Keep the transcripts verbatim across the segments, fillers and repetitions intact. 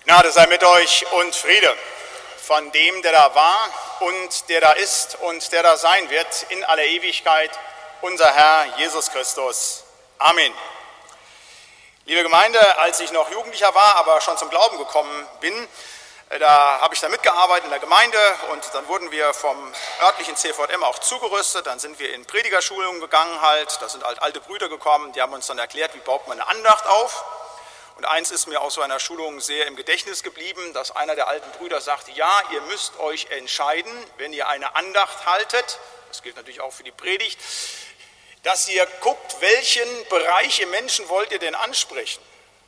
Gnade sei mit euch und Friede von dem, der da war und der da ist und der da sein wird in aller Ewigkeit, unser Herr Jesus Christus. Amen. Liebe Gemeinde, als ich noch Jugendlicher war, aber schon zum Glauben gekommen bin, da habe ich da mitgearbeitet in der Gemeinde und dann wurden wir vom örtlichen C V M auch zugerüstet. Dann sind wir in Predigerschulungen gegangen halt, da sind halt alte Brüder gekommen, die haben uns dann erklärt, wie baut man eine Andacht auf. Und eins ist mir aus so einer Schulung sehr im Gedächtnis geblieben, dass einer der alten Brüder sagte, ja, ihr müsst euch entscheiden, wenn ihr eine Andacht haltet, das gilt natürlich auch für die Predigt, dass ihr guckt, welchen Bereich im Menschen wollt ihr denn ansprechen?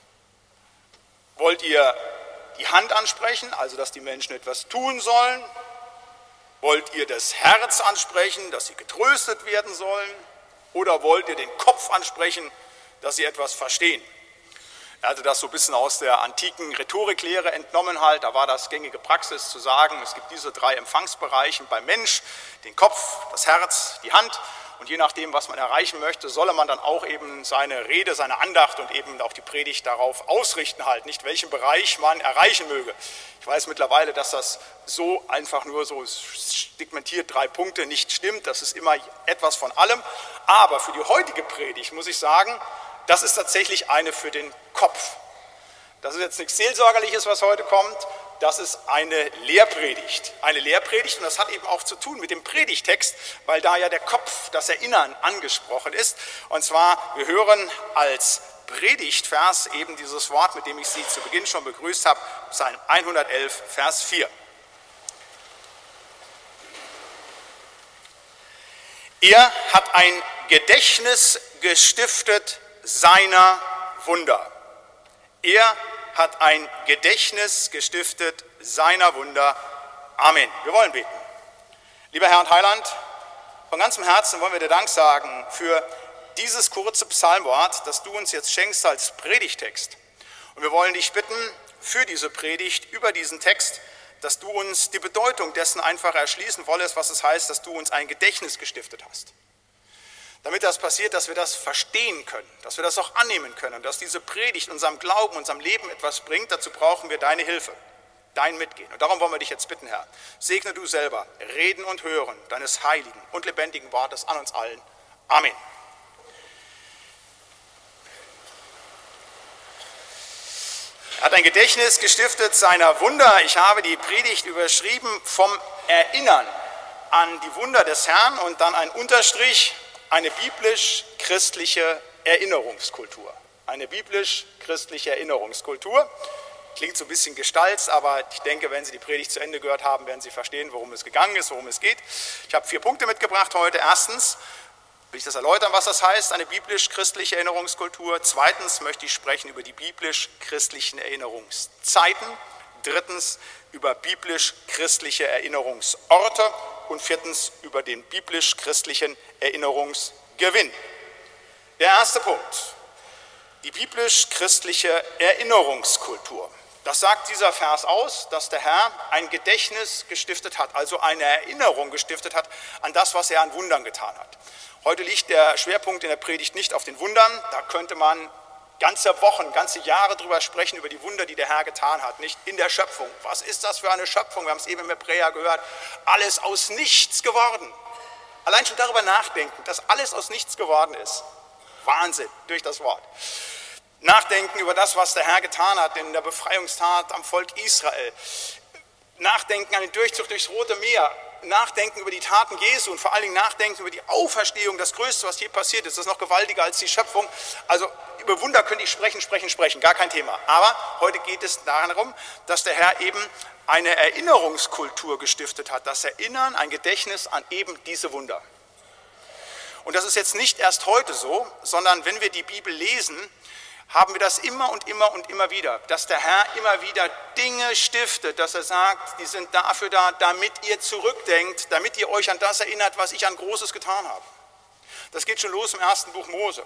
Wollt ihr die Hand ansprechen, also dass die Menschen etwas tun sollen? Wollt ihr das Herz ansprechen, dass sie getröstet werden sollen? Oder wollt ihr den Kopf ansprechen, dass sie etwas verstehen? Er hatte das so ein bisschen aus der antiken Rhetoriklehre entnommen halt, da war das gängige Praxis zu sagen, es gibt diese drei Empfangsbereiche beim Mensch, den Kopf, das Herz, die Hand und je nachdem, was man erreichen möchte, solle man dann auch eben seine Rede, seine Andacht und eben auch die Predigt darauf ausrichten halt, nicht welchen Bereich man erreichen möge. Ich weiß mittlerweile, dass das so einfach nur so stigmatiert drei Punkte nicht stimmt, das ist immer etwas von allem, aber für die heutige Predigt muss ich sagen, das ist tatsächlich eine für den Kopf. Das ist jetzt nichts Seelsorgerliches, was heute kommt, das ist eine Lehrpredigt. Eine Lehrpredigt und das hat eben auch zu tun mit dem Predigtext, weil da ja der Kopf, das Erinnern angesprochen ist. Und zwar, wir hören als Predigtvers eben dieses Wort, mit dem ich Sie zu Beginn schon begrüßt habe, Psalm hundertelf, Vers vier. Er hat ein Gedächtnis gestiftet seiner Wunder. Er hat ein Gedächtnis gestiftet seiner Wunder. Amen. Wir wollen beten. Lieber Herr und Heiland, von ganzem Herzen wollen wir dir Dank sagen für dieses kurze Psalmwort, das du uns jetzt schenkst als Predigtext. Und wir wollen dich bitten für diese Predigt über diesen Text, dass du uns die Bedeutung dessen einfach erschließen wolltest, was es heißt, dass du uns ein Gedächtnis gestiftet hast. Damit das passiert, dass wir das verstehen können, dass wir das auch annehmen können und dass diese Predigt unserem Glauben, unserem Leben etwas bringt, dazu brauchen wir deine Hilfe, dein Mitgehen. Und darum wollen wir dich jetzt bitten, Herr, segne du selber Reden und Hören deines heiligen und lebendigen Wortes an uns allen. Amen. Er hat ein Gedächtnis gestiftet seiner Wunder. Ich habe die Predigt überschrieben vom Erinnern an die Wunder des Herrn und dann ein Unterstrich, eine biblisch-christliche Erinnerungskultur. Eine biblisch-christliche Erinnerungskultur. Klingt so ein bisschen gestalzt, aber ich denke, wenn Sie die Predigt zu Ende gehört haben, werden Sie verstehen, worum es gegangen ist, worum es geht. Ich habe vier Punkte mitgebracht heute. Erstens will ich das erläutern, was das heißt, eine biblisch-christliche Erinnerungskultur. Zweitens möchte ich sprechen über die biblisch-christlichen Erinnerungszeiten. Drittens über biblisch-christliche Erinnerungsorte. Und viertens über den biblisch-christlichen Erinnerungsgewinn. Der erste Punkt, die biblisch-christliche Erinnerungskultur. Das sagt dieser Vers aus, dass der Herr ein Gedächtnis gestiftet hat, also eine Erinnerung gestiftet hat an das, was er an Wundern getan hat. Heute liegt der Schwerpunkt in der Predigt nicht auf den Wundern, da könnte man ganze Wochen, ganze Jahre drüber sprechen, über die Wunder, die der Herr getan hat, nicht in der Schöpfung. Was ist das für eine Schöpfung? Wir haben es eben im Hebräer gehört, alles aus nichts geworden. Allein schon darüber nachdenken, dass alles aus nichts geworden ist. Wahnsinn, durch das Wort. Nachdenken über das, was der Herr getan hat in der Befreiungstat am Volk Israel. Nachdenken an den Durchzug durchs Rote Meer. Nachdenken über die Taten Jesu und vor allen Dingen nachdenken über die Auferstehung, das Größte, was je passiert ist. Das ist noch gewaltiger als die Schöpfung. Also über Wunder könnte ich sprechen, sprechen, sprechen, gar kein Thema. Aber heute geht es darum, dass der Herr eben eine Erinnerungskultur gestiftet hat. Das Erinnern, ein Gedächtnis an eben diese Wunder. Und das ist jetzt nicht erst heute so, sondern wenn wir die Bibel lesen, haben wir das immer und immer und immer wieder, dass der Herr immer wieder Dinge stiftet, dass er sagt, die sind dafür da, damit ihr zurückdenkt, damit ihr euch an das erinnert, was ich an Großes getan habe. Das geht schon los im ersten Buch Mose.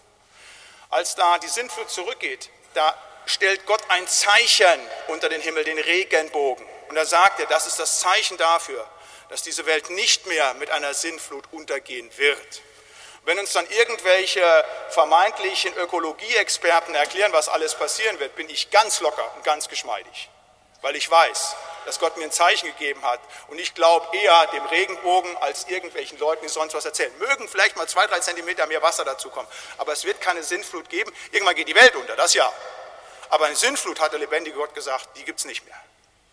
Als da die Sintflut zurückgeht, da stellt Gott ein Zeichen unter den Himmel, den Regenbogen. Und da sagt er, das ist das Zeichen dafür, dass diese Welt nicht mehr mit einer Sintflut untergehen wird. Wenn uns dann irgendwelche vermeintlichen Ökologieexperten erklären, was alles passieren wird, bin ich ganz locker und ganz geschmeidig, weil ich weiß, dass Gott mir ein Zeichen gegeben hat und ich glaube eher dem Regenbogen als irgendwelchen Leuten, die sonst was erzählen. Mögen vielleicht mal zwei, drei Zentimeter mehr Wasser dazukommen, aber es wird keine Sintflut geben. Irgendwann geht die Welt unter, das ja. Aber eine Sintflut, hat der lebendige Gott gesagt, die gibt es nicht mehr.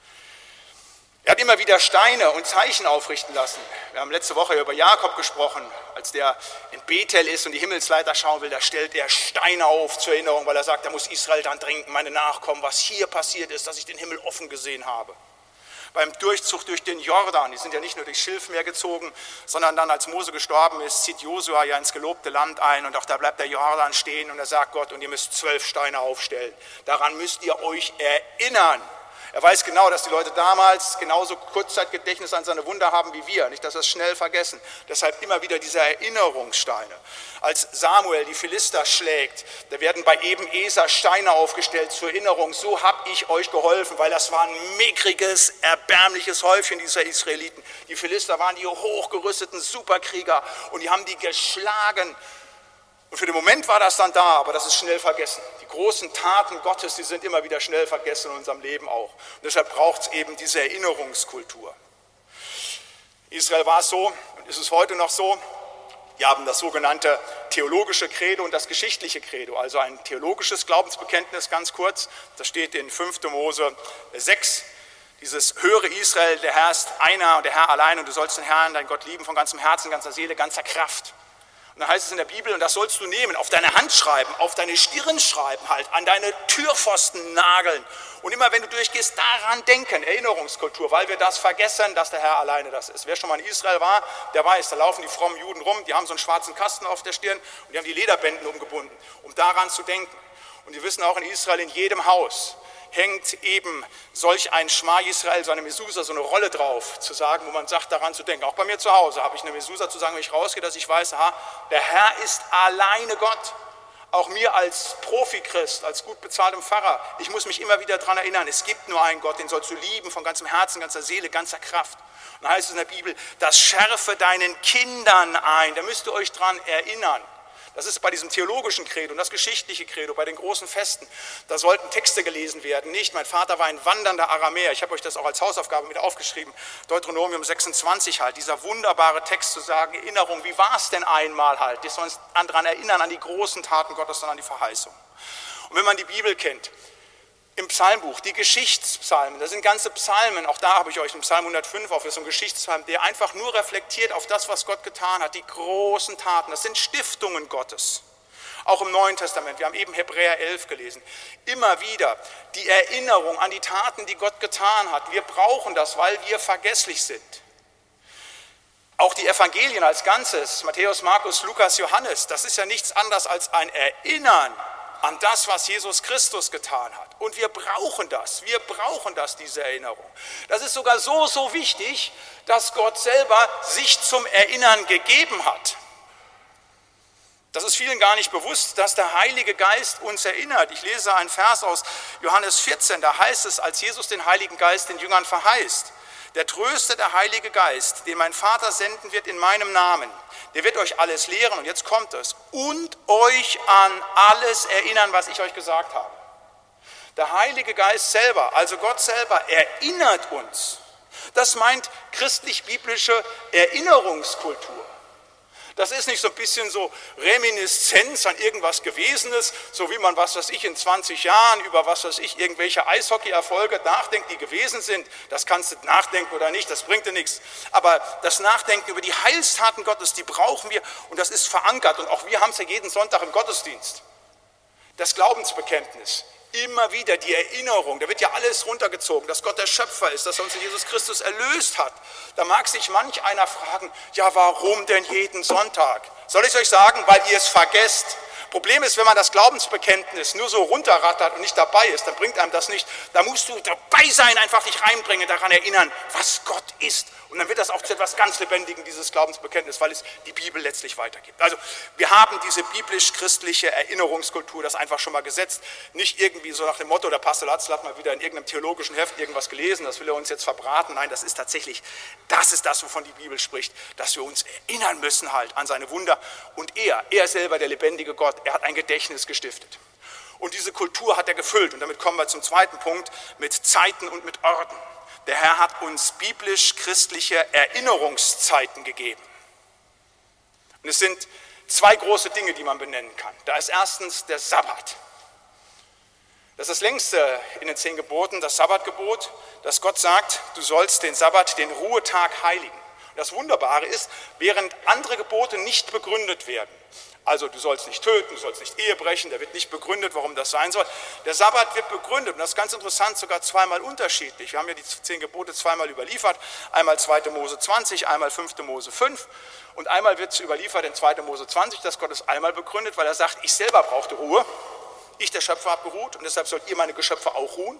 Er hat immer wieder Steine und Zeichen aufrichten lassen. Wir haben letzte Woche über Jakob gesprochen, als der in Bethel ist und die Himmelsleiter schauen will, da stellt er Steine auf zur Erinnerung, weil er sagt, da muss Israel dann trinken, meine Nachkommen, was hier passiert ist, dass ich den Himmel offen gesehen habe. Beim Durchzug durch den Jordan, die sind ja nicht nur durchs Schilfmeer gezogen, sondern dann, als Mose gestorben ist, zieht Josua ja ins gelobte Land ein und auch da bleibt der Jordan stehen und er sagt Gott, und ihr müsst zwölf Steine aufstellen. Daran müsst ihr euch erinnern. Er weiß genau, dass die Leute damals genauso Kurzzeitgedächtnis an seine Wunder haben wie wir, nicht, dass sie es schnell vergessen. Deshalb immer wieder diese Erinnerungssteine. Als Samuel die Philister schlägt, da werden bei Eben-Eser Steine aufgestellt zur Erinnerung, so habe ich euch geholfen, weil das war ein mickriges, erbärmliches Häufchen dieser Israeliten. Die Philister waren die hochgerüsteten Superkrieger und die haben die geschlagen. Und für den Moment war das dann da, aber das ist schnell vergessen. Die großen Taten Gottes, die sind immer wieder schnell vergessen in unserem Leben auch. Und deshalb braucht es eben diese Erinnerungskultur. Israel war es so und ist es heute noch so. Wir haben das sogenannte theologische Credo und das geschichtliche Credo, also ein theologisches Glaubensbekenntnis, ganz kurz. Das steht in fünfter Mose sechs. Dieses höre Israel, der Herr ist einer und der Herr allein und du sollst den Herrn, deinen Gott lieben von ganzem Herzen, ganzer Seele, ganzer Kraft. Und dann heißt es in der Bibel, und das sollst du nehmen, auf deine Hand schreiben, auf deine Stirn schreiben halt, an deine Türpfosten nageln. Und immer wenn du durchgehst, daran denken, Erinnerungskultur, weil wir das vergessen, dass der Herr alleine das ist. Wer schon mal in Israel war, der weiß, da laufen die frommen Juden rum, die haben so einen schwarzen Kasten auf der Stirn und die haben die Lederbänden umgebunden, um daran zu denken. Und die wissen auch in Israel, in jedem Haus hängt eben solch ein Schma Israel, so eine Mesusa, so eine Rolle drauf, zu sagen, wo man sagt, daran zu denken. Auch bei mir zu Hause habe ich eine Mesusa zu sagen, wenn ich rausgehe, dass ich weiß, aha, der Herr ist alleine Gott. Auch mir als Profi-Christ, als gut bezahltem Pfarrer, ich muss mich immer wieder daran erinnern, es gibt nur einen Gott, den sollst du lieben von ganzem Herzen, ganzer Seele, ganzer Kraft. Und dann heißt es in der Bibel, das schärfe deinen Kindern ein, da müsst ihr euch dran erinnern. Das ist bei diesem theologischen Credo und das geschichtliche Credo, bei den großen Festen. Da sollten Texte gelesen werden, nicht? Mein Vater war ein wandernder Aramäer. Ich habe euch das auch als Hausaufgabe mit aufgeschrieben. Deuteronomium sechsundzwanzig halt, dieser wunderbare Text zu sagen, Erinnerung, wie war es denn einmal halt? Das soll uns daran erinnern, an die großen Taten Gottes und an die Verheißung. Und wenn man die Bibel kennt, im Psalmbuch, die Geschichtspsalmen, das sind ganze Psalmen, auch da habe ich euch einen Psalm hundertfünf auf, das ist ein Geschichtspsalm, der einfach nur reflektiert auf das, was Gott getan hat, die großen Taten, das sind Stiftungen Gottes. Auch im Neuen Testament, wir haben eben Hebräer elf gelesen, immer wieder die Erinnerung an die Taten, die Gott getan hat. Wir brauchen das, weil wir vergesslich sind. Auch die Evangelien als Ganzes, Matthäus, Markus, Lukas, Johannes, das ist ja nichts anderes als ein Erinnern an das, was Jesus Christus getan hat. Und wir brauchen das, wir brauchen das, diese Erinnerung. Das ist sogar so, so wichtig, dass Gott selber sich zum Erinnern gegeben hat. Das ist vielen gar nicht bewusst, dass der Heilige Geist uns erinnert. Ich lese einen Vers aus Johannes vierzehn, da heißt es, als Jesus den Heiligen Geist den Jüngern verheißt, der Tröster, der Heilige Geist, den mein Vater senden wird in meinem Namen, der wird euch alles lehren, und jetzt kommt es, und euch an alles erinnern, was ich euch gesagt habe. Der Heilige Geist selber, also Gott selber, erinnert uns. Das meint christlich-biblische Erinnerungskultur. Das ist nicht so ein bisschen so Reminiszenz an irgendwas Gewesenes, so wie man, was weiß ich, in zwanzig Jahren über, was weiß ich, irgendwelche Eishockey-Erfolge nachdenkt, die gewesen sind. Das kannst du nachdenken oder nicht, das bringt dir nichts. Aber das Nachdenken über die Heilstaten Gottes, die brauchen wir, und das ist verankert. Und auch wir haben es ja jeden Sonntag im Gottesdienst. Das Glaubensbekenntnis. Immer wieder die Erinnerung, da wird ja alles runtergezogen, dass Gott der Schöpfer ist, dass er uns in Jesus Christus erlöst hat. Da mag sich manch einer fragen, ja, warum denn jeden Sonntag? Soll ich es euch sagen, weil ihr es vergesst? Problem ist, wenn man das Glaubensbekenntnis nur so runterrattert und nicht dabei ist, dann bringt einem das nicht. Da musst du dabei sein, einfach dich reinbringen, daran erinnern, was Gott ist Und dann wird das auch zu etwas ganz Lebendigem, dieses Glaubensbekenntnis, weil es die Bibel letztlich weitergibt. Also wir haben diese biblisch-christliche Erinnerungskultur, das einfach schon mal gesetzt. Nicht irgendwie so nach dem Motto, der Pastor Latzel hat mal wieder in irgendeinem theologischen Heft irgendwas gelesen, das will er uns jetzt verbraten. Nein, das ist tatsächlich, das ist das, wovon die Bibel spricht, dass wir uns erinnern müssen halt an seine Wunder. Und er, er selber, der lebendige Gott, er hat ein Gedächtnis gestiftet. Und diese Kultur hat er gefüllt. Und damit kommen wir zum zweiten Punkt, mit Zeiten und mit Orten. Der Herr hat uns biblisch-christliche Erinnerungszeiten gegeben. Und es sind zwei große Dinge, die man benennen kann. Da ist erstens der Sabbat. Das ist das längste in den zehn Geboten, das Sabbatgebot, dass Gott sagt, du sollst den Sabbat, den Ruhetag heiligen. Und das Wunderbare ist, während andere Gebote nicht begründet werden, also du sollst nicht töten, du sollst nicht Ehe brechen, da wird nicht begründet, warum das sein soll. Der Sabbat wird begründet und das ist ganz interessant, sogar zweimal unterschiedlich. Wir haben ja die zehn Gebote zweimal überliefert, einmal zweite Mose zwanzig, einmal fünfte Mose fünf und einmal wird es überliefert in zweite Mose zwanzig, dass Gott es einmal begründet, weil er sagt, ich selber brauchte Ruhe, ich der Schöpfer habe geruht und deshalb sollt ihr meine Geschöpfe auch ruhen.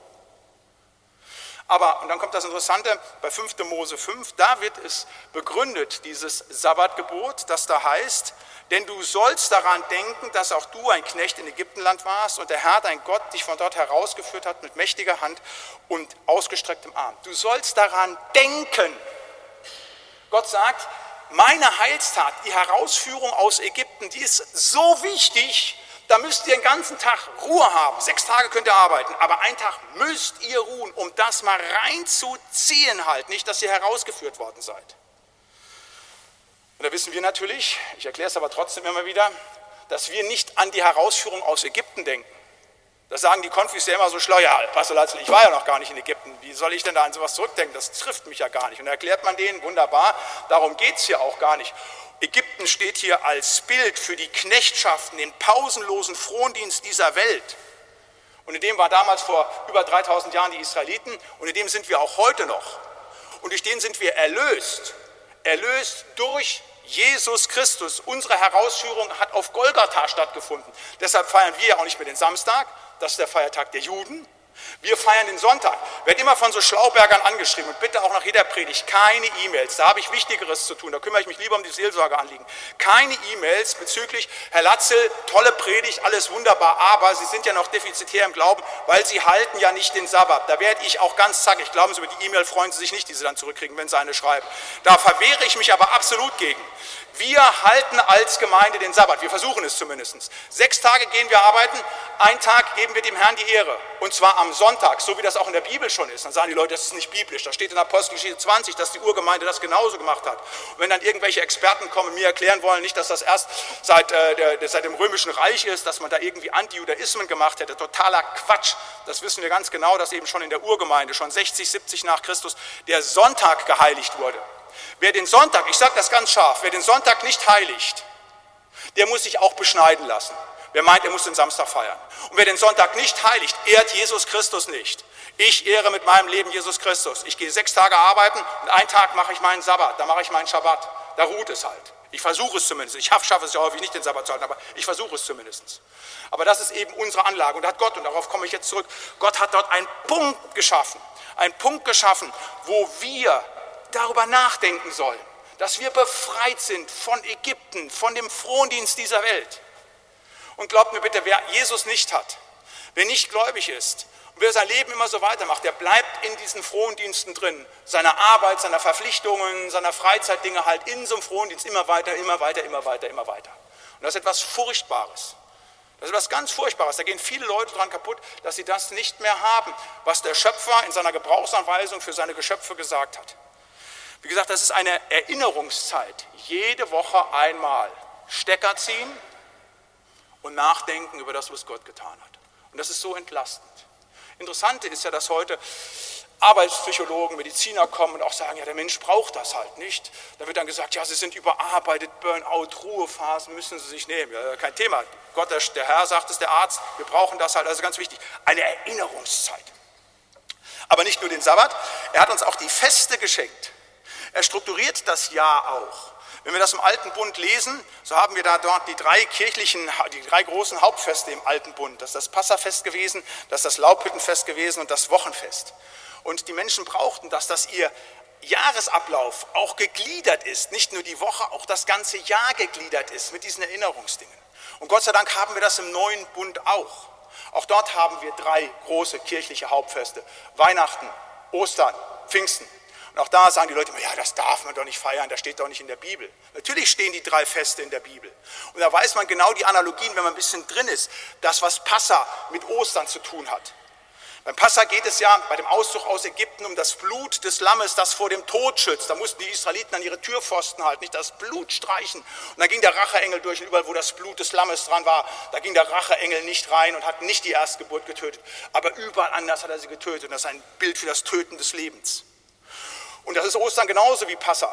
Aber, und dann kommt das Interessante, bei fünfte Mose fünf, da wird es begründet, dieses Sabbatgebot, das da heißt, denn du sollst daran denken, dass auch du ein Knecht in Ägyptenland warst und der Herr, dein Gott, dich von dort herausgeführt hat mit mächtiger Hand und ausgestrecktem Arm. Du sollst daran denken. Gott sagt, meine Heilstat, die Herausführung aus Ägypten, die ist so wichtig, da müsst ihr den ganzen Tag Ruhe haben. Sechs Tage könnt ihr arbeiten, aber einen Tag müsst ihr ruhen, um das mal reinzuziehen halt, nicht, dass ihr herausgeführt worden seid. Und da wissen wir natürlich, ich erkläre es aber trotzdem immer wieder, dass wir nicht an die Herausführung aus Ägypten denken. Das sagen die Konfis ja immer so schlau, ja, Pastor Latzel, ich war ja noch gar nicht in Ägypten, wie soll ich denn da an sowas zurückdenken, das trifft mich ja gar nicht. Und da erklärt man denen, wunderbar, darum geht es hier auch gar nicht. Ägypten steht hier als Bild für die Knechtschaften, den pausenlosen Frondienst dieser Welt. Und in dem waren damals vor über dreitausend Jahren die Israeliten und in dem sind wir auch heute noch. Und durch den sind wir erlöst, erlöst durch Jesus Christus. Unsere Herausführung hat auf Golgatha stattgefunden. Deshalb feiern wir ja auch nicht mehr den Samstag, das ist der Feiertag der Juden. Wir feiern den Sonntag. Wird immer von so Schlaubergern angeschrieben und bitte auch nach jeder Predigt keine E-Mails. Da habe ich Wichtigeres zu tun. Da kümmere ich mich lieber um die Seelsorgeanliegen. Keine E-Mails bezüglich, Herr Latzel, tolle Predigt, alles wunderbar, aber Sie sind ja noch defizitär im Glauben, weil Sie halten ja nicht den Sabbat. Da werde ich auch ganz zackig. Glauben Sie, über die E-Mail freuen Sie sich nicht, die Sie dann zurückkriegen, wenn Sie eine schreiben. Da verwehre ich mich aber absolut gegen. Wir halten als Gemeinde den Sabbat. Wir versuchen es zumindest. Sechs Tage gehen wir arbeiten, einen Tag geben wir dem Herrn die Ehre. Und zwar am Sonntag, so wie das auch in der Bibel schon ist. Dann sagen die Leute, das ist nicht biblisch. Da steht in Apostelgeschichte zwanzig, dass die Urgemeinde das genauso gemacht hat. Und wenn dann irgendwelche Experten kommen und mir erklären wollen, nicht, dass das erst seit, äh, der, seit dem Römischen Reich ist, dass man da irgendwie Antijudaismen gemacht hätte. Totaler Quatsch. Das wissen wir ganz genau, dass eben schon in der Urgemeinde, schon sechzig, siebzig nach Christus, der Sonntag geheiligt wurde. Wer den Sonntag, ich sage das ganz scharf, wer den Sonntag nicht heiligt, der muss sich auch beschneiden lassen. Wer meint, er muss den Samstag feiern. Und wer den Sonntag nicht heiligt, ehrt Jesus Christus nicht. Ich ehre mit meinem Leben Jesus Christus. Ich gehe sechs Tage arbeiten und einen Tag mache ich meinen Sabbat, da mache ich meinen Schabbat. Da ruht es halt. Ich versuche es zumindest. Ich schaffe es ja häufig nicht, den Sabbat zu halten, aber ich versuche es zumindest. Aber das ist eben unsere Anlage. Und da hat Gott, und darauf komme ich jetzt zurück, Gott hat dort einen Punkt geschaffen. Einen Punkt geschaffen, wo wir darüber nachdenken sollen, dass wir befreit sind von Ägypten, von dem Frondienst dieser Welt. Und glaubt mir bitte, wer Jesus nicht hat, wer nicht gläubig ist und wer sein Leben immer so weitermacht, der bleibt in diesen Frondiensten drin, seiner Arbeit, seiner Verpflichtungen, seiner Freizeitdinge halt in so einem Frondienst immer weiter, immer weiter, immer weiter, immer weiter. Und das ist etwas Furchtbares. Das ist etwas ganz Furchtbares. Da gehen viele Leute dran kaputt, dass sie das nicht mehr haben, was der Schöpfer in seiner Gebrauchsanweisung für seine Geschöpfe gesagt hat. Wie gesagt, das ist eine Erinnerungszeit. Jede Woche einmal Stecker ziehen und nachdenken über das, was Gott getan hat. Und das ist so entlastend. Interessante ist ja, dass heute Arbeitspsychologen, Mediziner kommen und auch sagen, ja, der Mensch braucht das halt nicht. Da wird dann gesagt, ja, sie sind überarbeitet, Burnout, Ruhephasen müssen sie sich nehmen. Ja, kein Thema. Gott, der, der Herr sagt es, der Arzt, wir brauchen das halt, also ganz wichtig. Eine Erinnerungszeit. Aber nicht nur den Sabbat, er hat uns auch die Feste geschenkt. Er strukturiert das Jahr auch. Wenn wir das im Alten Bund lesen, so haben wir da dort die drei kirchlichen, die drei großen Hauptfeste im Alten Bund. Das ist das Passafest gewesen, das ist das Laubhüttenfest gewesen und das Wochenfest. Und die Menschen brauchten das, dass ihr Jahresablauf auch gegliedert ist, nicht nur die Woche, auch das ganze Jahr gegliedert ist mit diesen Erinnerungsdingen. Und Gott sei Dank haben wir das im neuen Bund auch. Auch dort haben wir drei große kirchliche Hauptfeste: Weihnachten, Ostern, Pfingsten. Und auch da sagen die Leute immer, ja, das darf man doch nicht feiern, das steht doch nicht in der Bibel. Natürlich stehen die drei Feste in der Bibel. Und da weiß man genau die Analogien, wenn man ein bisschen drin ist, das, was Passa mit Ostern zu tun hat. Beim Passa geht es ja bei dem Auszug aus Ägypten um das Blut des Lammes, das vor dem Tod schützt. Da mussten die Israeliten an ihre Türpfosten halten, nicht das Blut streichen. Und dann ging der Racheengel durch, und überall, wo das Blut des Lammes dran war, da ging der Racheengel nicht rein und hat nicht die Erstgeburt getötet. Aber überall anders hat er sie getötet. Und das ist ein Bild für das Töten des Lebens. Und das ist Ostern genauso wie Passa.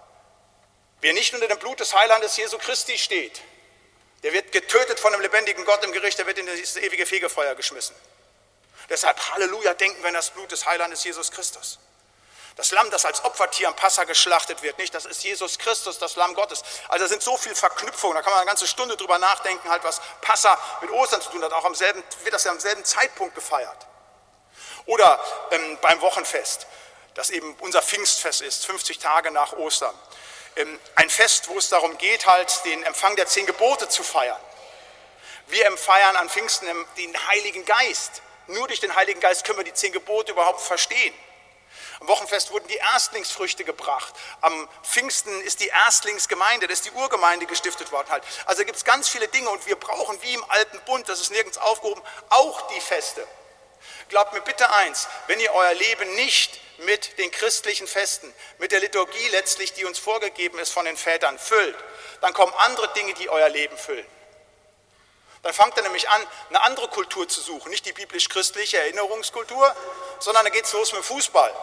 Wer nicht unter dem Blut des Heilandes Jesu Christi steht, der wird getötet von dem lebendigen Gott im Gericht, der wird in das ewige Fegefeuer geschmissen. Deshalb, Halleluja, denken wir an das Blut des Heilandes Jesus Christus. Das Lamm, das als Opfertier am Passa geschlachtet wird, nicht? Das ist Jesus Christus, das Lamm Gottes. Also da sind so viele Verknüpfungen, da kann man eine ganze Stunde drüber nachdenken, halt, was Passa mit Ostern zu tun hat. Auch am selben, wird das ja am selben Zeitpunkt gefeiert. Oder ähm, beim Wochenfest, das eben unser Pfingstfest ist, fünfzig Tage nach Ostern. Ähm, ein Fest, wo es darum geht, halt den Empfang der zehn Gebote zu feiern. Wir feiern an Pfingsten den Heiligen Geist. Nur durch den Heiligen Geist können wir die zehn Gebote überhaupt verstehen. Am Wochenfest wurden die Erstlingsfrüchte gebracht. Am Pfingsten ist die Erstlingsgemeinde, das ist die Urgemeinde gestiftet worden. Halt. Also gibt es ganz viele Dinge und wir brauchen, wie im Alten Bund, das ist nirgends aufgehoben, auch die Feste. Glaubt mir bitte eins, wenn ihr euer Leben nicht mit den christlichen Festen, mit der Liturgie letztlich, die uns vorgegeben ist von den Vätern, füllt, dann kommen andere Dinge, die euer Leben füllen. Dann fangt ihr nämlich an, eine andere Kultur zu suchen, nicht die biblisch-christliche Erinnerungskultur, sondern dann geht es los mit dem Fußball.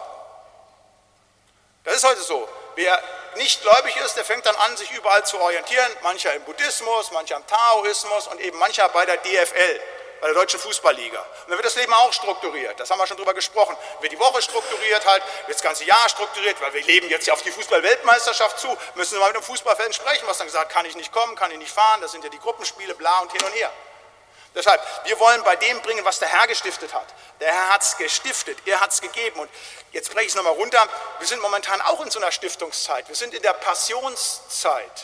Das ist heute so. Wer nicht gläubig ist, der fängt dann an, sich überall zu orientieren, mancher im Buddhismus, mancher im Taoismus und eben mancher bei der D F L, bei der Deutschen Fußballliga. Und dann wird das Leben auch strukturiert, das haben wir schon drüber gesprochen. Wird die Woche strukturiert halt, wird das ganze Jahr strukturiert, weil wir leben jetzt ja auf die Fußball-Weltmeisterschaft zu, müssen wir mal mit dem Fußballfan sprechen, was dann gesagt, kann ich nicht kommen, kann ich nicht fahren, das sind ja die Gruppenspiele, bla und hin und her. Deshalb, wir wollen bei dem bringen, was der Herr gestiftet hat. Der Herr hat es gestiftet, er hat es gegeben. Und jetzt breche ich es nochmal runter, wir sind momentan auch in so einer Stiftungszeit, wir sind in der Passionszeit.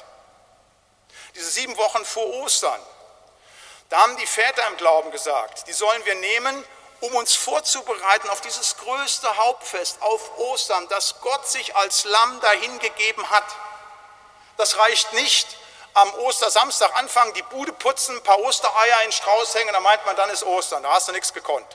Diese sieben Wochen vor Ostern. Da haben die Väter im Glauben gesagt, die sollen wir nehmen, um uns vorzubereiten auf dieses größte Hauptfest, auf Ostern, dass Gott sich als Lamm dahingegeben hat. Das reicht nicht, am Ostersamstag anfangen, die Bude putzen, ein paar Ostereier in den Strauß hängen, da meint man, dann ist Ostern, da hast du nichts gekonnt.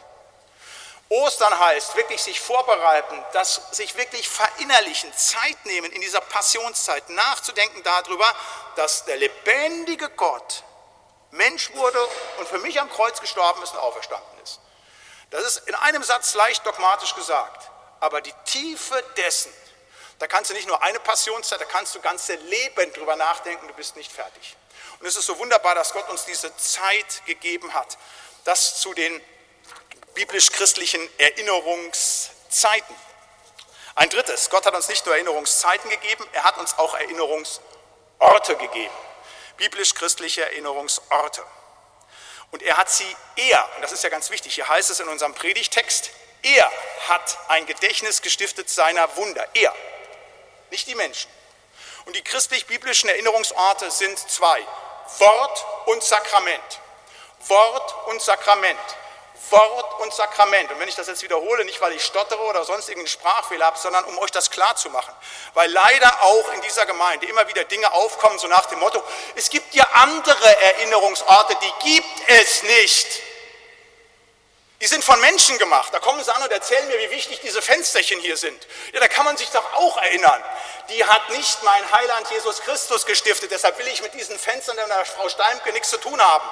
Ostern heißt wirklich sich vorbereiten, das sich wirklich verinnerlichen, Zeit nehmen in dieser Passionszeit, nachzudenken darüber, dass der lebendige Gott Mensch wurde und für mich am Kreuz gestorben ist und auferstanden ist. Das ist in einem Satz leicht dogmatisch gesagt, aber die Tiefe dessen, da kannst du nicht nur eine Passionszeit, da kannst du ganze Leben drüber nachdenken, du bist nicht fertig. Und es ist so wunderbar, dass Gott uns diese Zeit gegeben hat, das zu den biblisch-christlichen Erinnerungszeiten. Ein drittes, Gott hat uns nicht nur Erinnerungszeiten gegeben, er hat uns auch Erinnerungsorte gegeben. Biblisch-christliche Erinnerungsorte. Und er hat sie, er, und das ist ja ganz wichtig, hier heißt es in unserem Predigtext, er hat ein Gedächtnis gestiftet seiner Wunder, er, nicht die Menschen. Und die christlich-biblischen Erinnerungsorte sind zwei, Wort und Sakrament. Wort und Sakrament. Wort und Sakrament. Und wenn ich das jetzt wiederhole, nicht weil ich stottere oder sonst irgendeinen Sprachfehler habe, sondern um euch das klar zu machen. Weil leider auch in dieser Gemeinde immer wieder Dinge aufkommen, so nach dem Motto, es gibt ja andere Erinnerungsorte, die gibt es nicht. Die sind von Menschen gemacht. Da kommen sie an und erzählen mir, wie wichtig diese Fensterchen hier sind. Ja, da kann man sich doch auch erinnern. Die hat nicht mein Heiland Jesus Christus gestiftet, deshalb will ich mit diesen Fenstern der Frau Steimke nichts zu tun haben.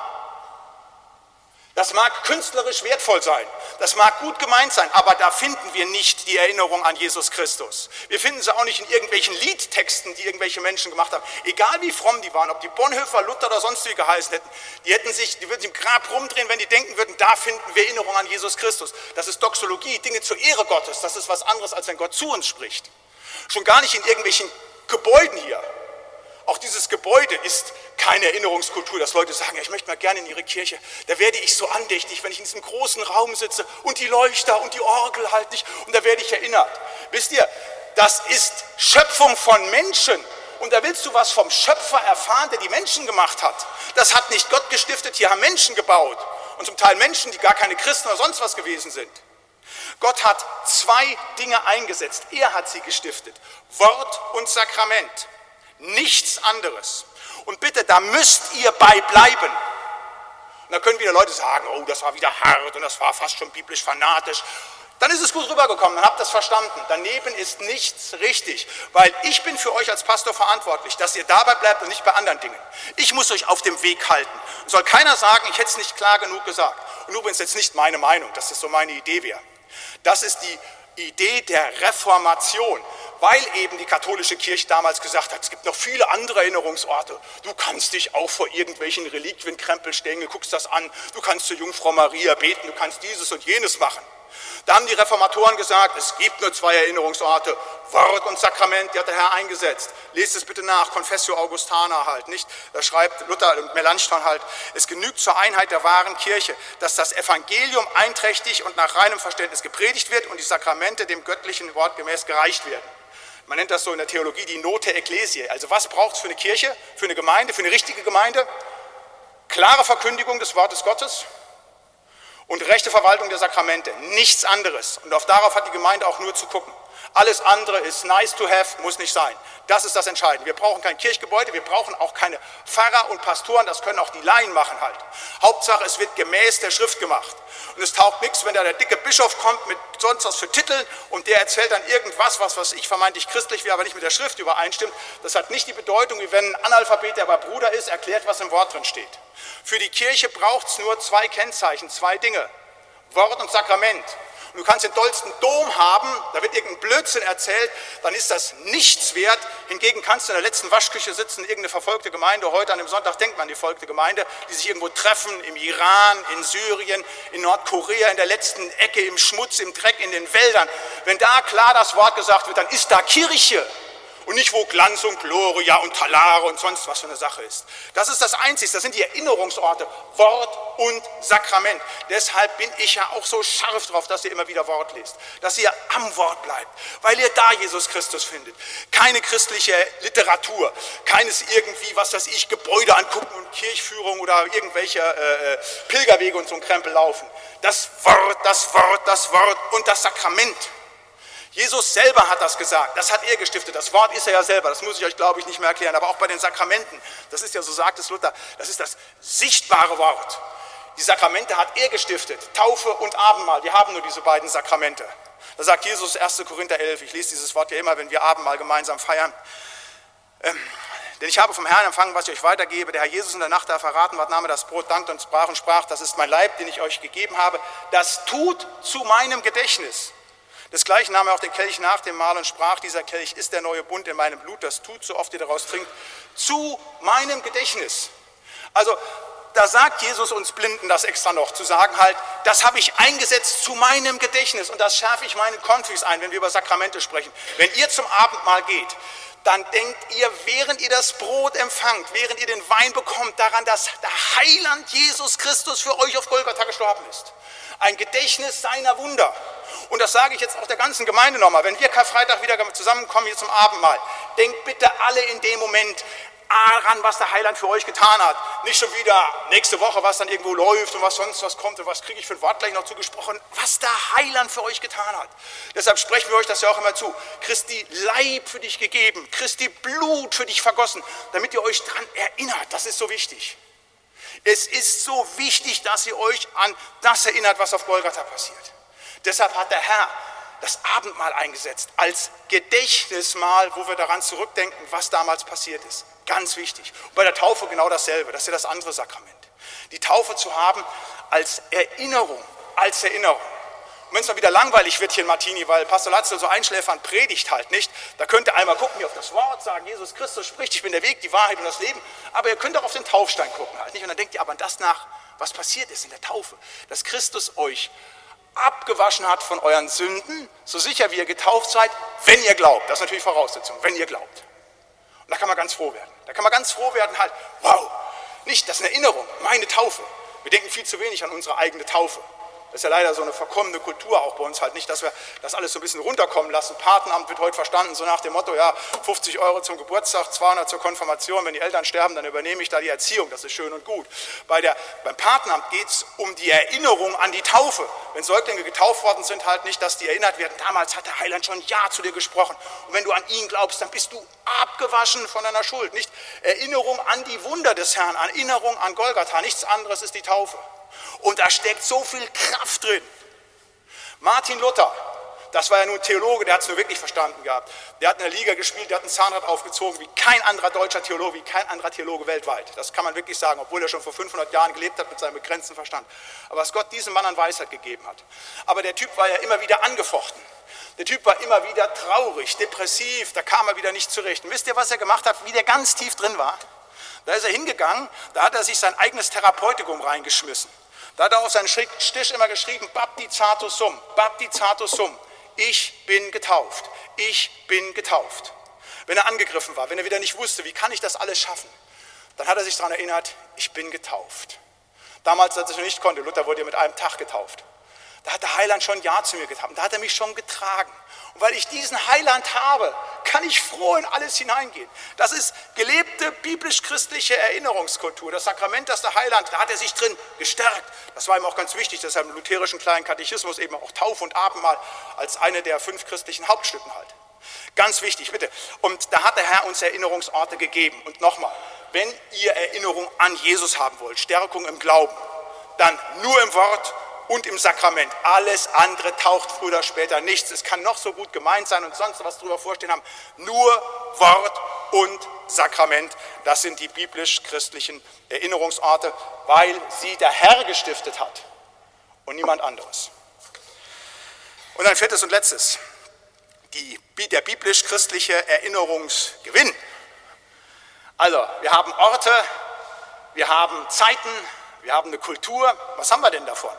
Das mag künstlerisch wertvoll sein, das mag gut gemeint sein, aber da finden wir nicht die Erinnerung an Jesus Christus. Wir finden sie auch nicht in irgendwelchen Liedtexten, die irgendwelche Menschen gemacht haben. Egal wie fromm die waren, ob die Bonhoeffer, Luther oder sonst wie geheißen hätten, die hätten sich, die würden sich im Grab rumdrehen, wenn die denken würden, da finden wir Erinnerung an Jesus Christus. Das ist Doxologie, Dinge zur Ehre Gottes, das ist was anderes, als wenn Gott zu uns spricht. Schon gar nicht in irgendwelchen Gebäuden hier. Auch dieses Gebäude ist keine Erinnerungskultur, dass Leute sagen, ja, ich möchte mal gerne in ihre Kirche. Da werde ich so andächtig, wenn ich in diesem großen Raum sitze und die Leuchter und die Orgel halt nicht und da werde ich erinnert. Wisst ihr, das ist Schöpfung von Menschen. Und da willst du was vom Schöpfer erfahren, der die Menschen gemacht hat. Das hat nicht Gott gestiftet, hier haben Menschen gebaut. Und zum Teil Menschen, die gar keine Christen oder sonst was gewesen sind. Gott hat zwei Dinge eingesetzt. Er hat sie gestiftet. Wort und Sakrament. Nichts anderes. Und bitte, da müsst ihr bei bleiben. Und da können wieder Leute sagen, oh, das war wieder hart und das war fast schon biblisch fanatisch. Dann ist es gut rübergekommen, dann habt ihr das verstanden. Daneben ist nichts richtig, weil ich bin für euch als Pastor verantwortlich, dass ihr dabei bleibt und nicht bei anderen Dingen. Ich muss euch auf dem Weg halten. Und soll keiner sagen, ich hätte es nicht klar genug gesagt. Und übrigens jetzt nicht meine Meinung, dass das so meine Idee wäre. Das ist die Idee der Reformation, weil eben die katholische Kirche damals gesagt hat, es gibt noch viele andere Erinnerungsorte. Du kannst dich auch vor irgendwelchen Reliquienkrempel stellen, du guckst das an, du kannst zur Jungfrau Maria beten, du kannst dieses und jenes machen. Da haben die Reformatoren gesagt, es gibt nur zwei Erinnerungsorte, Wort und Sakrament, die hat der Herr eingesetzt. Lest es bitte nach, Confessio Augustana halt, nicht? Da schreibt Luther und Melanchthon halt, es genügt zur Einheit der wahren Kirche, dass das Evangelium einträchtig und nach reinem Verständnis gepredigt wird und die Sakramente dem göttlichen Wort gemäß gereicht werden. Man nennt das so in der Theologie die Note Ecclesiae. Also was braucht es für eine Kirche, für eine Gemeinde, für eine richtige Gemeinde? Klare Verkündigung des Wortes Gottes und rechte Verwaltung der Sakramente, nichts anderes. Und auf darauf hat die Gemeinde auch nur zu gucken. Alles andere ist nice to have, muss nicht sein. Das ist das Entscheidende. Wir brauchen kein Kirchgebäude, wir brauchen auch keine Pfarrer und Pastoren, das können auch die Laien machen halt. Hauptsache, es wird gemäß der Schrift gemacht. Und es taugt nichts, wenn da der dicke Bischof kommt mit sonst was für Titeln und der erzählt dann irgendwas, was, was ich vermeintlich christlich wäre, aber nicht mit der Schrift übereinstimmt. Das hat nicht die Bedeutung, wie wenn ein Analphabet, der aber Bruder ist, erklärt, was im Wort drin steht. Für die Kirche braucht es nur zwei Kennzeichen, zwei Dinge. Wort und Sakrament. Und du kannst den dollsten Dom haben, da wird irgendein Blödsinn erzählt, dann ist das nichts wert. Hingegen kannst du in der letzten Waschküche sitzen, irgendeine verfolgte Gemeinde, heute an dem Sonntag denkt man an die verfolgte Gemeinde, die sich irgendwo treffen, im Iran, in Syrien, in Nordkorea, in der letzten Ecke, im Schmutz, im Dreck, in den Wäldern. Wenn da klar das Wort gesagt wird, dann ist da Kirche. Und nicht, wo Glanz und Gloria und Talare und sonst was für eine Sache ist. Das ist das Einzige, das sind die Erinnerungsorte, Wort und Sakrament. Deshalb bin ich ja auch so scharf drauf, dass ihr immer wieder Wort lest, dass ihr am Wort bleibt, weil ihr da Jesus Christus findet. Keine christliche Literatur, keines irgendwie, was weiß ich, Gebäude angucken und Kirchführung oder irgendwelche äh, Pilgerwege und so ein Krempel laufen. Das Wort, das Wort, das Wort und das Sakrament. Jesus selber hat das gesagt, das hat er gestiftet, das Wort ist er ja selber, das muss ich euch, glaube ich, nicht mehr erklären, aber auch bei den Sakramenten, das ist ja, so sagt es Luther, das ist das sichtbare Wort. Die Sakramente hat er gestiftet, Taufe und Abendmahl, wir haben nur diese beiden Sakramente. Da sagt Jesus, erster Korinther elf, ich lese dieses Wort ja immer, wenn wir Abendmahl gemeinsam feiern. Ähm, denn ich habe vom Herrn empfangen, was ich euch weitergebe. Der Herr Jesus in der Nacht, da verraten ward, nahm er das Brot, dankte und sprach und sprach, das ist mein Leib, den ich euch gegeben habe, das tut zu meinem Gedächtnis. Desgleichen nahm er auch den Kelch nach dem Mahl und sprach, dieser Kelch ist der neue Bund in meinem Blut, das tut, so oft ihr daraus trinkt, zu meinem Gedächtnis. Also da sagt Jesus uns Blinden das extra noch, zu sagen halt, das habe ich eingesetzt zu meinem Gedächtnis und das schärfe ich meinen Konfis ein, wenn wir über Sakramente sprechen. Wenn ihr zum Abendmahl geht, dann denkt ihr, während ihr das Brot empfangt, während ihr den Wein bekommt, daran, dass der Heiland Jesus Christus für euch auf Golgatha gestorben ist. Ein Gedächtnis seiner Wunder. Und das sage ich jetzt auch der ganzen Gemeinde nochmal. Wenn wir Karfreitag wieder zusammenkommen hier zum Abendmahl, denkt bitte alle in dem Moment daran, was der Heiland für euch getan hat. Nicht schon wieder nächste Woche, was dann irgendwo läuft und was sonst was kommt und was kriege ich für ein Wort gleich noch zugesprochen, was der Heiland für euch getan hat. Deshalb sprechen wir euch das ja auch immer zu. Christi Leib für dich gegeben, Christi Blut für dich vergossen, damit ihr euch daran erinnert. Das ist so wichtig. Es ist so wichtig, dass ihr euch an das erinnert, was auf Golgatha passiert. Deshalb hat der Herr das Abendmahl eingesetzt als Gedächtnismahl, wo wir daran zurückdenken, was damals passiert ist. Ganz wichtig. Und bei der Taufe genau dasselbe, das ist ja das andere Sakrament. Die Taufe zu haben als Erinnerung, als Erinnerung. Und wenn es mal wieder langweilig wird hier in Martini, weil Pastor Latzel so einschläfernd predigt halt nicht, da könnt ihr einmal gucken, hier auf das Wort, sagen, Jesus Christus spricht, ich bin der Weg, die Wahrheit und das Leben, aber ihr könnt auch auf den Taufstein gucken halt nicht. Und dann denkt ihr aber an das nach, was passiert ist in der Taufe, dass Christus euch abgewaschen hat von euren Sünden, so sicher wie ihr getauft seid, wenn ihr glaubt. Das ist natürlich Voraussetzung, wenn ihr glaubt. Und da kann man ganz froh werden. Da kann man ganz froh werden halt, wow, nicht, das ist eine Erinnerung, meine Taufe. Wir denken viel zu wenig an unsere eigene Taufe. Das ist ja leider so eine verkommene Kultur auch bei uns halt nicht, dass wir das alles so ein bisschen runterkommen lassen. Patenamt wird heute verstanden, so nach dem Motto, ja, fünfzig Euro zum Geburtstag, zweihundert zur Konfirmation, wenn die Eltern sterben, dann übernehme ich da die Erziehung, das ist schön und gut. Bei der, beim Patenamt geht es um die Erinnerung an die Taufe. Wenn Säuglinge getauft worden sind, halt nicht, dass die erinnert werden, damals hat der Heiland schon Ja zu dir gesprochen. Und wenn du an ihn glaubst, dann bist du abgewaschen von deiner Schuld. Nicht Erinnerung an die Wunder des Herrn, Erinnerung an Golgatha, nichts anderes ist die Taufe. Und da steckt so viel Kraft drin. Martin Luther, das war ja nur ein Theologe, der hat es nur wirklich verstanden gehabt. Der hat in der Liga gespielt, der hat ein Zahnrad aufgezogen wie kein anderer deutscher Theologe, wie kein anderer Theologe weltweit. Das kann man wirklich sagen, obwohl er schon vor fünfhundert Jahren gelebt hat mit seinem begrenzten Verstand. Aber was Gott diesem Mann an Weisheit gegeben hat. Aber der Typ war ja immer wieder angefochten. Der Typ war immer wieder traurig, depressiv, da kam er wieder nicht zurecht. Und wisst ihr, was er gemacht hat, wie der ganz tief drin war? Da ist er hingegangen, da hat er sich sein eigenes Therapeutikum reingeschmissen. Da hat er auf seinen Stich immer geschrieben, Baptizatus sum, Baptizatus sum, ich bin getauft, ich bin getauft. Wenn er angegriffen war, wenn er wieder nicht wusste, wie kann ich das alles schaffen, dann hat er sich daran erinnert, ich bin getauft. Damals, als ich noch nicht konnte, Luther wurde ja mit einem Tag getauft. Da hat der Heiland schon Ja zu mir getan, da hat er mich schon getragen. Und weil ich diesen Heiland habe, kann ich froh in alles hineingehen. Das ist gelebte biblisch-christliche Erinnerungskultur. Das Sakrament, das der Heiland, da hat er sich drin gestärkt. Das war ihm auch ganz wichtig, deshalb im lutherischen kleinen Katechismus eben auch Taufe und Abendmahl als eine der fünf christlichen Hauptstücken halt. Ganz wichtig, bitte. Und da hat der Herr uns Erinnerungsorte gegeben. Und nochmal, wenn ihr Erinnerung an Jesus haben wollt, Stärkung im Glauben, dann nur im Wort und im Sakrament. Alles andere taucht früher oder später nichts. Es kann noch so gut gemeint sein und sonst was drüber vorstehen haben. Nur Wort und Sakrament, das sind die biblisch-christlichen Erinnerungsorte, weil sie der Herr gestiftet hat und niemand anderes. Und ein viertes und letztes, die, der biblisch-christliche Erinnerungsgewinn. Also, wir haben Orte, wir haben Zeiten, wir haben eine Kultur. Was haben wir denn davon?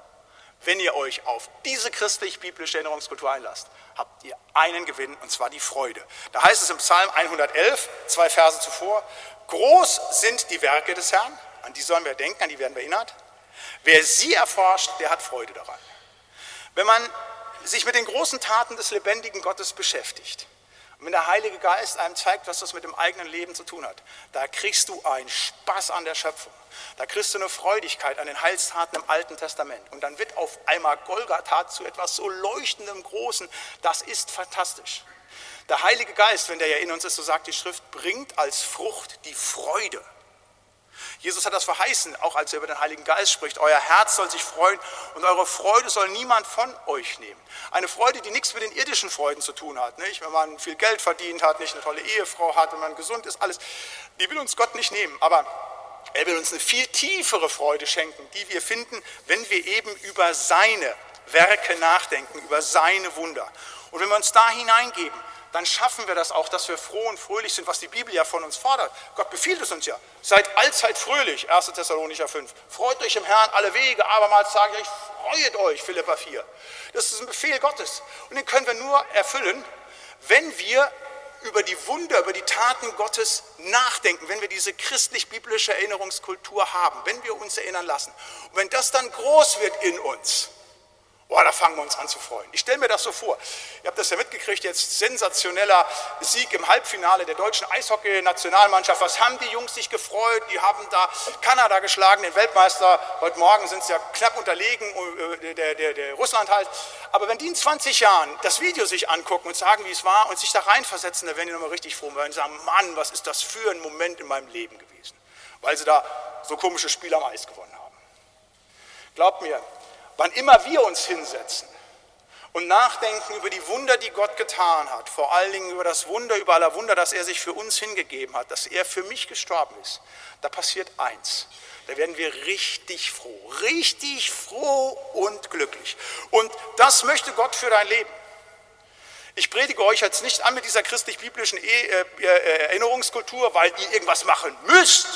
Wenn ihr euch auf diese christlich-biblische Erinnerungskultur einlasst, habt ihr einen Gewinn, und zwar die Freude. Da heißt es im Psalm hundertelf, zwei Verse zuvor, groß sind die Werke des Herrn, an die sollen wir denken, an die werden wir erinnert. Wer sie erforscht, der hat Freude daran. Wenn man sich mit den großen Taten des lebendigen Gottes beschäftigt, und wenn der Heilige Geist einem zeigt, was das mit dem eigenen Leben zu tun hat, da kriegst du einen Spaß an der Schöpfung. Da kriegst du eine Freudigkeit an den Heilstaten im Alten Testament. Und dann wird auf einmal Golgatha zu etwas so leuchtendem Großen. Das ist fantastisch. Der Heilige Geist, wenn der ja in uns ist, so sagt die Schrift, bringt als Frucht die Freude. Jesus hat das verheißen, auch als er über den Heiligen Geist spricht. Euer Herz soll sich freuen und eure Freude soll niemand von euch nehmen. Eine Freude, die nichts mit den irdischen Freuden zu tun hat. Nicht? Wenn man viel Geld verdient hat, nicht eine tolle Ehefrau hat, wenn man gesund ist, alles. Die will uns Gott nicht nehmen. Aber er will uns eine viel tiefere Freude schenken, die wir finden, wenn wir eben über seine Werke nachdenken, über seine Wunder. Und wenn wir uns da hineingeben, dann schaffen wir das auch, dass wir froh und fröhlich sind, was die Bibel ja von uns fordert. Gott befiehlt es uns ja. Seid allzeit fröhlich, erster Thessalonicher fünf. Freut euch im Herrn alle Wege, abermals sage ich euch, freut euch, Philipper vier. Das ist ein Befehl Gottes. Und den können wir nur erfüllen, wenn wir über die Wunder, über die Taten Gottes nachdenken, wenn wir diese christlich-biblische Erinnerungskultur haben, wenn wir uns erinnern lassen. Und wenn das dann groß wird in uns, boah, da fangen wir uns an zu freuen. Ich stelle mir das so vor. Ihr habt das ja mitgekriegt, jetzt sensationeller Sieg im Halbfinale der deutschen Eishockey-Nationalmannschaft. Was haben die Jungs sich gefreut? Die haben da Kanada geschlagen, den Weltmeister. Heute Morgen sind sie ja knapp unterlegen, der, der, der Russland halt. Aber wenn die in zwanzig Jahren das Video sich angucken und sagen, wie es war und sich da reinversetzen, dann werden die nochmal richtig froh. Weil sie sagen, Mann, was ist das für ein Moment in meinem Leben gewesen? Weil sie da so komische Spiele am Eis gewonnen haben. Glaubt mir, wann immer wir uns hinsetzen und nachdenken über die Wunder, die Gott getan hat, vor allen Dingen über das Wunder, über aller Wunder, dass er sich für uns hingegeben hat, dass er für mich gestorben ist, da passiert eins. Da werden wir richtig froh, richtig froh und glücklich. Und das möchte Gott für dein Leben. Ich predige euch jetzt nicht an mit dieser christlich-biblischen Erinnerungskultur, weil ihr irgendwas machen müsst,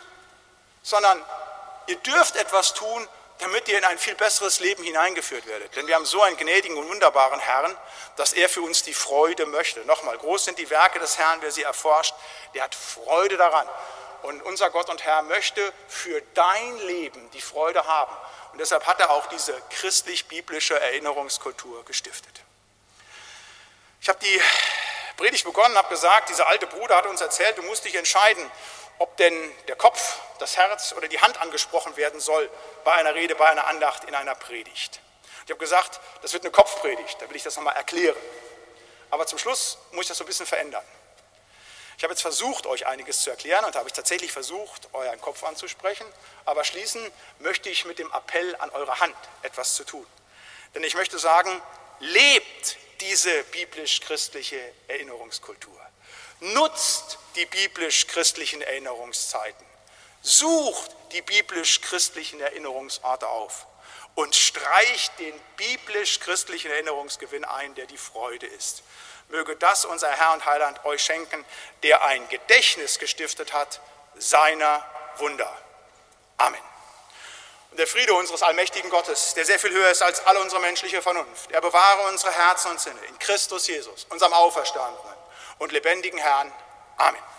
sondern ihr dürft etwas tun, damit ihr in ein viel besseres Leben hineingeführt werdet. Denn wir haben so einen gnädigen und wunderbaren Herrn, dass er für uns die Freude möchte. Nochmal, groß sind die Werke des Herrn, wer sie erforscht, der hat Freude daran. Und unser Gott und Herr möchte für dein Leben die Freude haben. Und deshalb hat er auch diese christlich-biblische Erinnerungskultur gestiftet. Ich habe die Predigt begonnen, habe gesagt, dieser alte Bruder hat uns erzählt, du musst dich entscheiden, ob denn der Kopf, das Herz oder die Hand angesprochen werden soll bei einer Rede, bei einer Andacht, in einer Predigt. Ich habe gesagt, das wird eine Kopfpredigt, da will ich das nochmal erklären. Aber zum Schluss muss ich das so ein bisschen verändern. Ich habe jetzt versucht, euch einiges zu erklären und habe ich tatsächlich versucht, euren Kopf anzusprechen, aber schließen möchte ich mit dem Appell an eure Hand etwas zu tun. Denn ich möchte sagen, lebt diese biblisch-christliche Erinnerungskultur. Nutzt die biblisch-christlichen Erinnerungszeiten. Sucht die biblisch-christlichen Erinnerungsorte auf und streicht den biblisch-christlichen Erinnerungsgewinn ein, der die Freude ist. Möge das unser Herr und Heiland euch schenken, der ein Gedächtnis gestiftet hat, seiner Wunder. Amen. Und der Friede unseres allmächtigen Gottes, der sehr viel höher ist als alle unsere menschliche Vernunft, er bewahre unsere Herzen und Sinne in Christus Jesus, unserem auferstandenen und lebendigen Herrn. Amen.